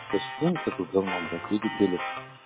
Зачем тут говно, блядь, видите.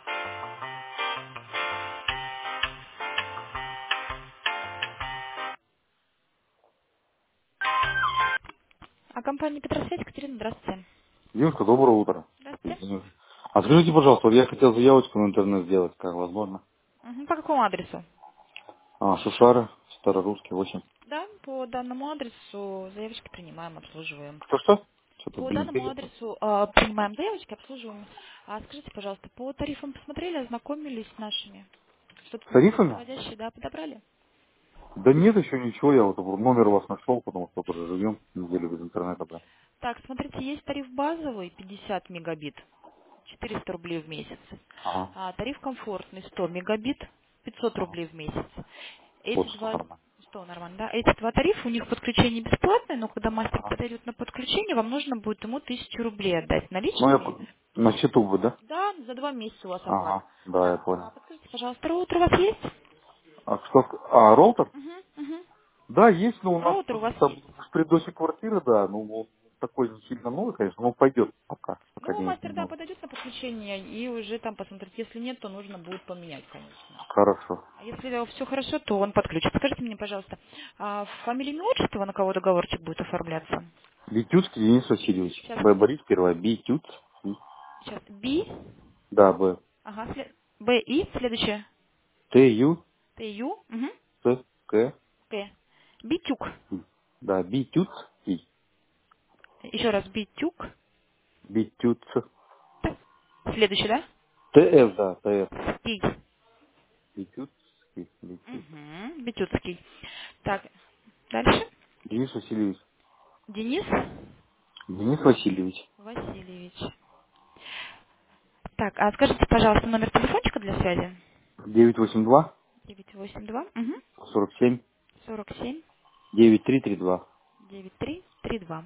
А компания Петросвет, Екатерина, здравствуйте. Девушка, доброе утро. Здравствуйте. Извините. А скажите, пожалуйста, вот я хотел заявочку в интернет сделать, как возможно? Мгм. По какому адресу? Шушары, Старорусский, 8. Да, по данному адресу заявочки принимаем, обслуживаем. Что-что? Что-то, По блин, данному перепутал. адресу принимаем заявочки, обслуживаем. А скажите, пожалуйста, по тарифам посмотрели, ознакомились с нашими? Что-то С новое, тарифами? подходящее, да, подобрали? Да нет еще ничего, я вот номер у вас нашел, потому что тоже живем неделю без интернета, да. Так, смотрите, есть тариф базовый, 50 мегабит, 400 рублей в месяц. Ага, А тариф комфортный, 100 мегабит, 500 ага. рублей в месяц. Вот Эти что два, нормально. 100 нормально, да? Эти два тарифа, у них подключение бесплатное, но когда мастер Ага. подойдет на подключение, вам нужно будет ему 1000 рублей отдать Ну, я наличными. на счету вы, да? Да, за 2 месяца у вас оплата. Ага, да, я Так, понял. подскажите, пожалуйста, роутер у вас есть? А что, роутер? Угу, угу. Да, есть, но у нас Роутер у вас там есть? в предыдущей квартиры, да, ну, вот такой не сильно новый, конечно, но пойдет пока Ну, денег мастер, да, немного. подойдет на подключение и уже там посмотрит. Если нет, то нужно будет поменять, конечно. Хорошо. А если все хорошо, то он подключит. Скажите мне, пожалуйста, а фамилия, имя, отчество, на кого договорчик будет оформляться? Битюцкий Денис Васильевич. Сейчас, Б. Борис, первая. Битюц. сейчас, Би, Да, Б. ага, Б, И, следующее, Т, Ю, Т, Ю, угу, С, К. П. Битюк. И. Да, Битюцкий. Еще раз, Битюк. Битюц. Т. Следующий, да? ТС, да, ТС. Ский. Битюцкий. Битюц. Угу, Битюцкий. Так, дальше. Денис Васильевич. Денис Денис Васильевич. Васильевич. Так, а скажите, пожалуйста, номер телефончика для связи? 982 982, угу, 47 47 9332. 9332.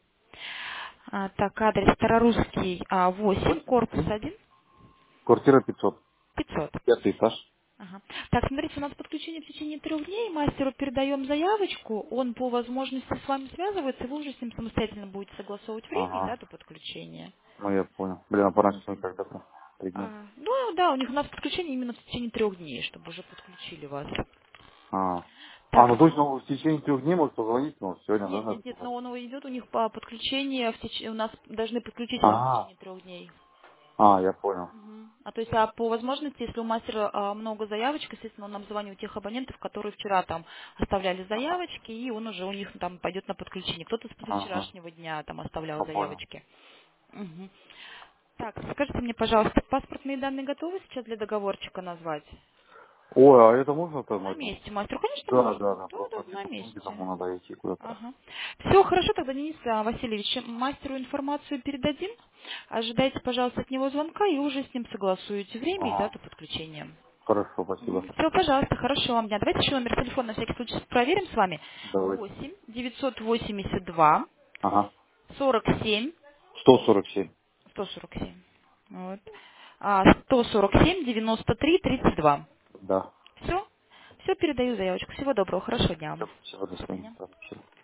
Так, адрес Старорусский 8, 8. корпус 1, Квартира 500. 500. Пятый этаж. Ага. Так, смотрите, у нас подключение в течение 3 дней. Мастеру передаем заявочку, он по возможности с вами связывается, и вы уже с ним самостоятельно будете согласовывать время и Ага. дату подключения. Ну, я понял. Блин, а пораньше никогда-то. 3 дня. Ну да, у нас подключение именно в течение 3 дней, чтобы уже подключили вас. А. Так, Ну то есть, ну, в течение 3 дней может позвонить, ну, сегодня, да, нет, надо нет, нет, но позвонить? он идет у них по подключению, у нас должны подключить вас в Ага. течение 3 дней. Я понял. Мгм. То есть, по возможности, если у мастера много заявочек, естественно, он обзванивает тех абонентов, которые вчера там оставляли Ага. заявочки, и он уже у них там пойдет на подключение. Кто-то с Ага. позавчерашнего дня там оставлял Я понял. заявочки. Мгм. Так, скажите мне, пожалуйста, паспортные данные готовы сейчас для договорчика назвать? Ой, а это можно там На это? месте, мастер, конечно, Да, можно. да, да, Да, просто да, на где-то деньги месте. домой надо идти куда-то. Ага. Все, хорошо, тогда, Денис Васильевич, мастеру информацию передадим. Ожидайте, пожалуйста, от него звонка и уже с ним согласуете время и Ага. дату подключения. Хорошо, спасибо. Все, пожалуйста, хорошего вам дня. Давайте еще номер телефона на всякий случай проверим с вами. Давайте. 8 982 Ага. 47 147. 147. Вот. 147 93 32. Да. Все? Все, передаю заявочку. Всего доброго, хорошего дня Все, вам. спасибо, до До свидания. свидания. Спасибо.